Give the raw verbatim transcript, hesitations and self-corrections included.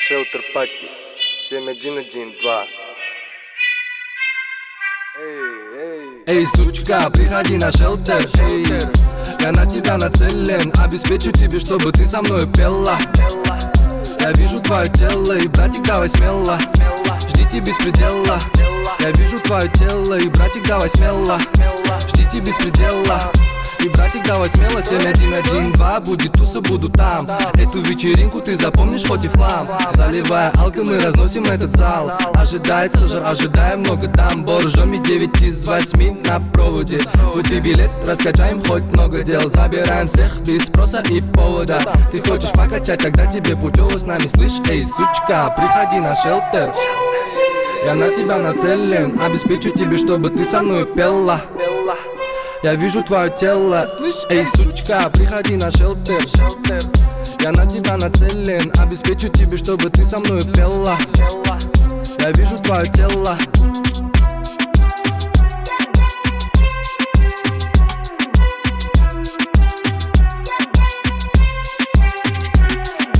Шелтер пати семь один один два. Эй, сучка, приходи на шелтер, эй. Я на тебя нацелен, обеспечу тебе, чтобы ты со мной пела. Я вижу твое тело, и братик, давай смело. Ждите без предела. Я вижу твое тело, и братик, давай смело. Ждите без предела. И братик, давай смело, семь один один два. Будет туса, буду там. Эту вечеринку ты запомнишь, хоть и флам. Заливая алко, мы разносим этот зал. Ожидается жар, ожидаем много там. Боржоми девять из восьми на проводе. Купи билет, раскачаем хоть много дел. Забираем всех без спроса и повода. Ты хочешь покачать, тогда тебе путево с нами, слышь? Эй, сучка, приходи на шелтер. Я на тебя нацелен, обеспечу тебе, чтобы ты со мной пела. Я вижу твое тело, слышь? Эй, сучка, приходи на шелтер. Я на тебя нацелен, обеспечу тебе, чтобы ты со мной пела. Я вижу твое тело.